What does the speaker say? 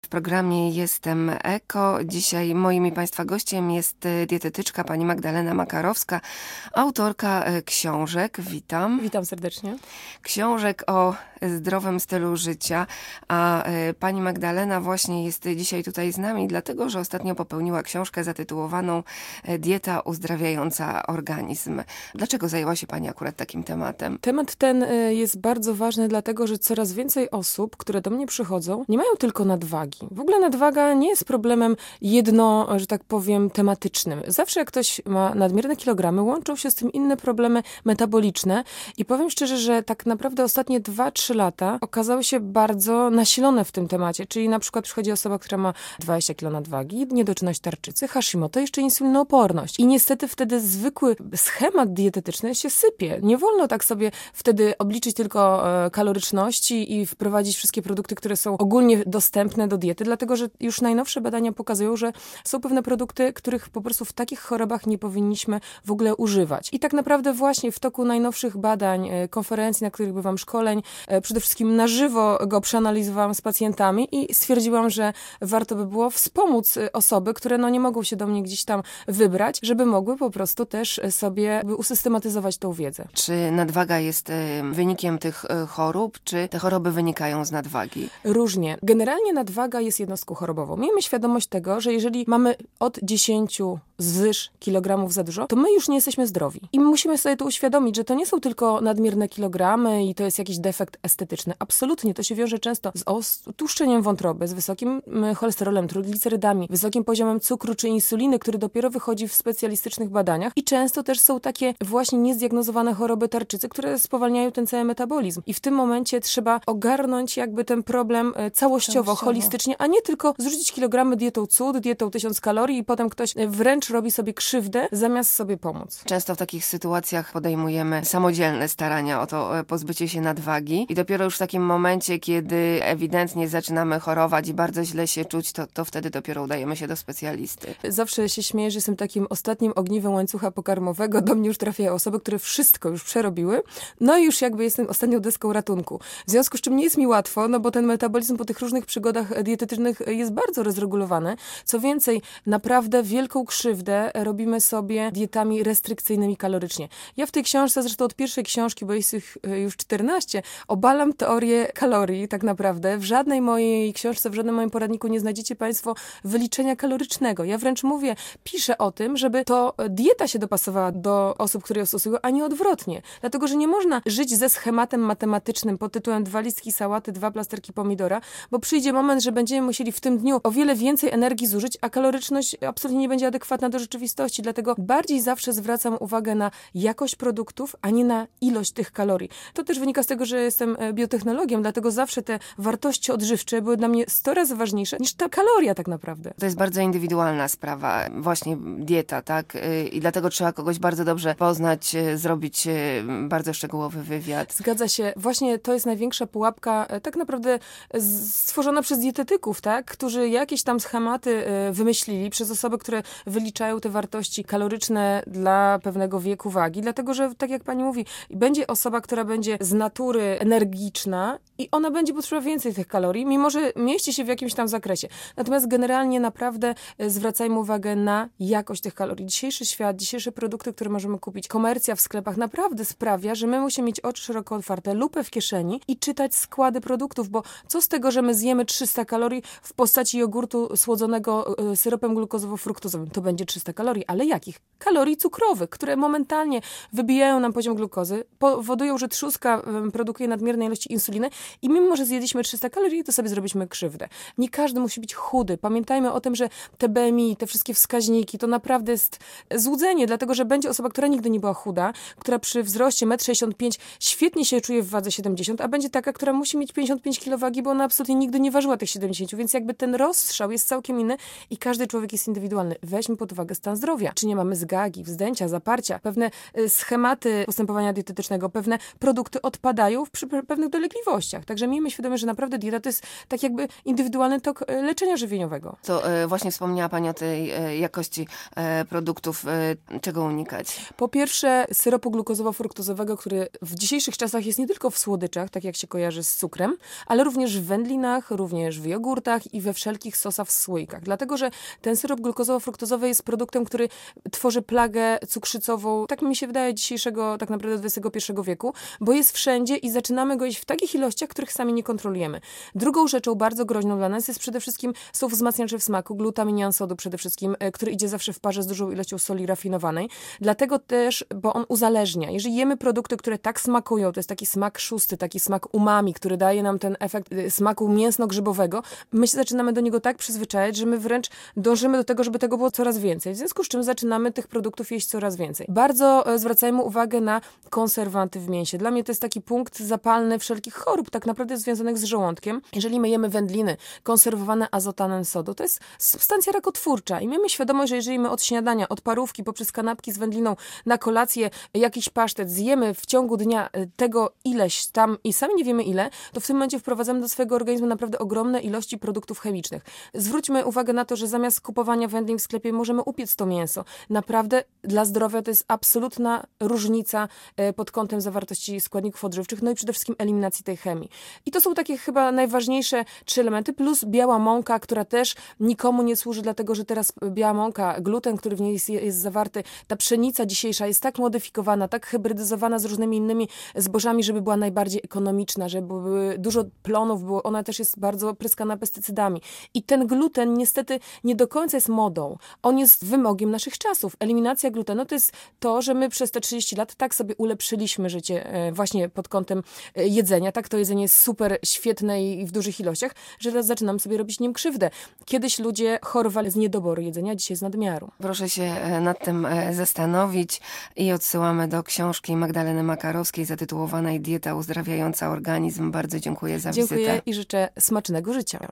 W programie Jestem Eko. Dzisiaj moim i Państwa gościem jest dietetyczka pani Magdalena Makarowska, autorka książek. Witam. Witam serdecznie. Książek o zdrowym stylu życia, a pani Magdalena właśnie jest dzisiaj tutaj z nami, dlatego że ostatnio popełniła książkę zatytułowaną Dieta uzdrawiająca organizm. Dlaczego zajęła się pani akurat takim tematem? Temat ten jest bardzo ważny, dlatego że coraz więcej osób, które do mnie przychodzą, nie mają tylko nadwagi. W ogóle nadwaga nie jest problemem że tak powiem, tematycznym. Zawsze jak ktoś ma nadmierne kilogramy, łączą się z tym inne problemy metaboliczne i powiem szczerze, że tak naprawdę ostatnie 2-3 lata okazały się bardzo nasilone w tym temacie, czyli na przykład przychodzi osoba, która ma 20 kg nadwagi, niedoczynność tarczycy, Hashimoto, jeszcze insulinooporność. I niestety wtedy zwykły schemat dietetyczny się sypie. Nie wolno tak sobie wtedy obliczyć tylko kaloryczności i wprowadzić wszystkie produkty, które są ogólnie dostępne do diety, dlatego że już najnowsze badania pokazują, że są pewne produkty, których po prostu w takich chorobach nie powinniśmy w ogóle używać. I tak naprawdę właśnie w toku najnowszych badań, konferencji, na których bywam, szkoleń, przede wszystkim na żywo go przeanalizowałam z pacjentami i stwierdziłam, że warto by było wspomóc osoby, które nie mogą się do mnie gdzieś tam wybrać, żeby mogły po prostu też sobie usystematyzować tą wiedzę. Czy nadwaga jest wynikiem tych chorób, czy te choroby wynikają z nadwagi? Różnie. Generalnie nadwaga jest jednostką chorobową. Miejmy świadomość tego, że jeżeli mamy od 10 zwyż kilogramów za dużo, to my już nie jesteśmy zdrowi. I musimy sobie to uświadomić, że to nie są tylko nadmierne kilogramy i to jest jakiś defekt estetyczny. Absolutnie. To się wiąże często z tłuszczeniem wątroby, z wysokim cholesterolem, trójglicerydami, wysokim poziomem cukru czy insuliny, który dopiero wychodzi w specjalistycznych badaniach. I często też są takie właśnie niezdiagnozowane choroby tarczycy, które spowalniają ten cały metabolizm. I w tym momencie trzeba ogarnąć jakby ten problem całościowo, holistycznie, a nie tylko zrzucić kilogramy dietą cud, dietą 1000 kalorii i potem ktoś wręcz robi sobie krzywdę, zamiast sobie pomóc. Często w takich sytuacjach podejmujemy samodzielne starania o to pozbycie się nadwagi i dopiero już w takim momencie, kiedy ewidentnie zaczynamy chorować i bardzo źle się czuć, to wtedy dopiero udajemy się do specjalisty. Zawsze się śmieję, że jestem takim ostatnim ogniwem łańcucha pokarmowego. Do mnie już trafiają osoby, które wszystko już przerobiły, no i już jakby jestem ostatnią deską ratunku. W związku z czym nie jest mi łatwo, bo ten metabolizm po tych różnych przygodach dietetycznych jest bardzo rozregulowany. Co więcej, naprawdę wielką krzywdę robimy sobie dietami restrykcyjnymi kalorycznie. Ja w tej książce, zresztą od pierwszej książki, bo jest ich już 14, obalam teorię kalorii tak naprawdę. W żadnej mojej książce, w żadnym moim poradniku nie znajdziecie Państwo wyliczenia kalorycznego. Ja wręcz piszę o tym, żeby to dieta się dopasowała do osób, które ją stosują, a nie odwrotnie. Dlatego, że nie można żyć ze schematem matematycznym pod tytułem 2 listki sałaty, 2 plasterki pomidora, bo przyjdzie moment, że będziemy musieli w tym dniu o wiele więcej energii zużyć, a kaloryczność absolutnie nie będzie adekwatna do rzeczywistości. Dlatego bardziej zawsze zwracam uwagę na jakość produktów, a nie na ilość tych kalorii. To też wynika z tego, że jestem biotechnologiem, dlatego zawsze te wartości odżywcze były dla mnie 100 razy ważniejsze niż ta kaloria tak naprawdę. To jest bardzo indywidualna sprawa, właśnie dieta, tak? I dlatego trzeba kogoś bardzo dobrze poznać, zrobić bardzo szczegółowy wywiad. Zgadza się. Właśnie to jest największa pułapka, tak naprawdę stworzona przez dietetyków, tak? Którzy jakieś tam schematy wymyślili przez osoby, które wyliczają te wartości kaloryczne dla pewnego wieku wagi, dlatego, że tak jak pani mówi, będzie osoba, która będzie z natury energiczna i ona będzie potrzebować więcej tych kalorii, mimo że mieści się w jakimś tam zakresie. Natomiast generalnie naprawdę zwracajmy uwagę na jakość tych kalorii. Dzisiejszy świat, dzisiejsze produkty, które możemy kupić, komercja w sklepach naprawdę sprawia, że my musimy mieć oczy szeroko otwarte, lupę w kieszeni i czytać składy produktów, bo co z tego, że my zjemy 300 kalorii w postaci jogurtu słodzonego syropem glukozowo-fruktozowym? To będzie 300 kalorii, ale jakich? Kalorii cukrowych, które momentalnie wybijają nam poziom glukozy, powodują, że trzustka produkuje nadmierne ilości insuliny i mimo, że zjedliśmy 300 kalorii, to sobie zrobiliśmy krzywdę. Nie każdy musi być chudy. Pamiętajmy o tym, że te BMI, te wszystkie wskaźniki, to naprawdę jest złudzenie, dlatego, że będzie osoba, która nigdy nie była chuda, która przy wzroście 1,65 m świetnie się czuje w wadze 70, a będzie taka, która musi mieć 55 kg wagi, bo ona absolutnie nigdy nie ważyła tych 70, więc jakby ten rozstrzał jest całkiem inny i każdy człowiek jest indywidualny. Weźmy pod uwagę stan zdrowia. Czy nie mamy zgagi, wzdęcia, zaparcia, pewne schematy postępowania dietetycznego, pewne produkty odpadają w pewnych dolegliwościach. Także miejmy świadomość, że naprawdę dieta to jest tak jakby indywidualny tok leczenia żywieniowego. To właśnie wspomniała Pani o tej jakości produktów. Czego unikać? Po pierwsze, syropu glukozowo-fruktozowego, który w dzisiejszych czasach jest nie tylko w słodyczach, tak jak się kojarzy z cukrem, ale również w wędlinach, również w jogurtach i we wszelkich sosach w słoikach. Dlatego, że ten syrop glukozowo-fruktozowy jest produktem, który tworzy plagę cukrzycową, tak mi się wydaje, dzisiejszego tak naprawdę XXI wieku, bo jest wszędzie i zaczynamy go jeść w takich ilościach, których sami nie kontrolujemy. Drugą rzeczą bardzo groźną dla nas jest przede wszystkim są wzmacniacze w smaku, glutamian sodu przede wszystkim, który idzie zawsze w parze z dużą ilością soli rafinowanej. Dlatego też, bo on uzależnia. Jeżeli jemy produkty, które tak smakują, to jest taki smak szósty, taki smak umami, który daje nam ten efekt smaku mięsno-grzybowego, my się zaczynamy do niego tak przyzwyczajać, że my wręcz dążymy do tego, żeby tego było coraz więcej. W związku z czym zaczynamy tych produktów jeść coraz więcej. Bardzo zwracajmy uwagę na konserwanty w mięsie. Dla mnie to jest taki punkt zapalny wszelkich chorób, tak naprawdę związanych z żołądkiem. Jeżeli my jemy wędliny konserwowane azotanem sodu, to jest substancja rakotwórcza i miejmy świadomość, że jeżeli my od śniadania, od parówki, poprzez kanapki z wędliną na kolację jakiś pasztet zjemy w ciągu dnia tego ileś tam i sami nie wiemy ile, to w tym momencie wprowadzamy do swojego organizmu naprawdę ogromne ilości produktów chemicznych. Zwróćmy uwagę na to, że zamiast kupowania wędlin w sklepie możemy upiec to mięso. Naprawdę dla zdrowia to jest absolutna różnica pod kątem zawartości składników odżywczych, no i przede wszystkim eliminacji tej chemii. I to są takie chyba najważniejsze 3 elementy, plus biała mąka, która też nikomu nie służy, dlatego że teraz biała mąka, gluten, który w niej jest zawarty, ta pszenica dzisiejsza jest tak modyfikowana, tak hybrydyzowana z różnymi innymi zbożami, żeby była najbardziej ekonomiczna, żeby były dużo plonów, bo ona też jest bardzo pryskana pestycydami. I ten gluten niestety nie do końca jest modą. On jest wymogiem naszych czasów. Eliminacja glutenu to jest to, że my przez te 30 lat tak sobie ulepszyliśmy życie właśnie pod kątem jedzenia. Tak, to jedzenie jest super świetne i w dużych ilościach, że teraz zaczynam sobie robić nim krzywdę. Kiedyś ludzie chorowali z niedoboru jedzenia, dzisiaj z nadmiaru. Proszę się nad tym zastanowić i odsyłamy do książki Magdaleny Makarowskiej zatytułowanej Dieta uzdrawiająca organizm. Bardzo dziękuję za wizytę. Dziękuję i życzę smacznego życia.